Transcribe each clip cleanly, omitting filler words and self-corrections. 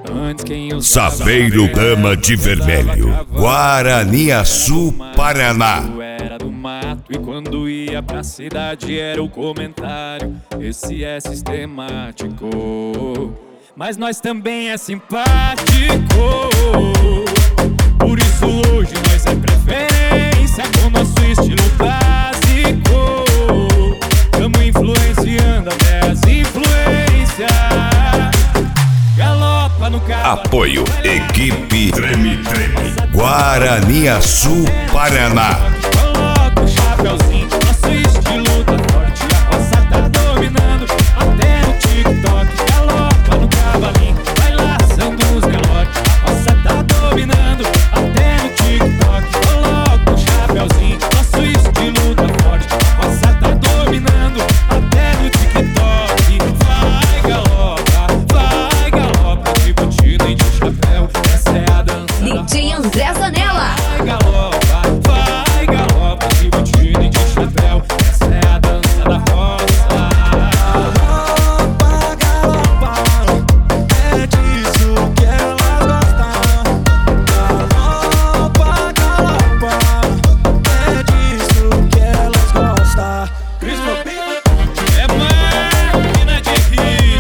Saveiro Dama de Vermelho, Guaraniaçu, Paraná. Era do mato e quando ia pra cidade era o comentário: esse é sistemático, mas nós também é simpático. Por isso hoje nós é preferência com nosso estilo básico. Tamo influenciando até as influências. Galopa no carro. Apoio Equipe Treme Treme, Guaraniaçu, Paraná. Coloca o chapéuzinho, nosso estilo tá forte. A roça tá dominando até no TikTok. Galopa no cavalinho, vai laçando os galotes. A roça tá dominando até no TikTok. Coloca o chapéuzinho, nosso estilo tá forte. A roça tá dominando até no TikTok. Vai galopa, de botina e de chapéu. Essa é a dança da DJ André Zanella. Vai galopa, de botina e de chapéu. Essa é a dança da roça. Galopa, galopa, é disso que elas gostam. Galopa, galopa, é disso que elas gostam. Cris Mobile é máquina de hit.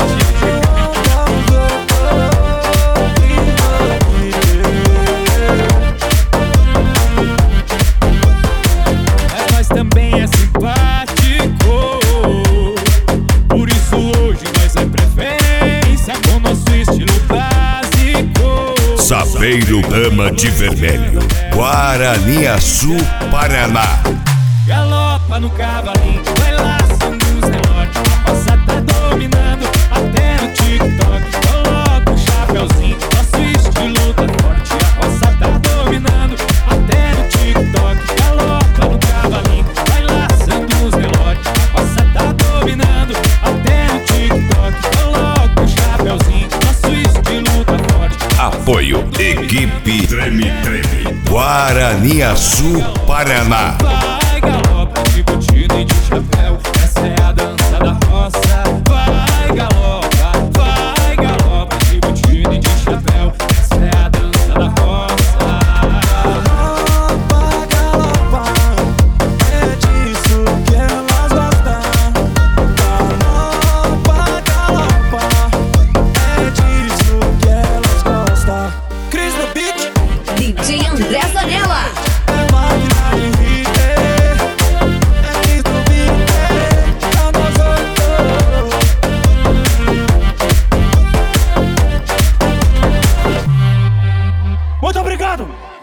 Mas nós também é simpático. Por isso hoje nós é preferência com nosso estilo básico. Saveiro Dama de Vermelho, Guaraniaçu, Paraná. Galopa no cavalinho, vai laçando os relotes. A roça tá dominando até no TikTok. Coloca o chapéuzinho, nosso estilo tá forte. A roça tá dominando até no TikTok. Galopa no cavalinho, vai laçando os relotes. A roça tá dominando até no TikTok. Coloca o chapéuzinho, nosso estilo tá forte. Apoio Equipe Treme Treme, Guaraniaçu, Paraná. Vai galopa, de botina e de chapéu. Essa é a dança da roça. Vai galopa, de botina e de chapéu. Essa é a dança da roça. Galopa, galopa, é disso que elas gostam. Galopa, galopa, é disso que elas gostam. Cris no beat, DJ André Zanella. é máquina de hit. É Cris no beat, é nós oito. Muito obrigado!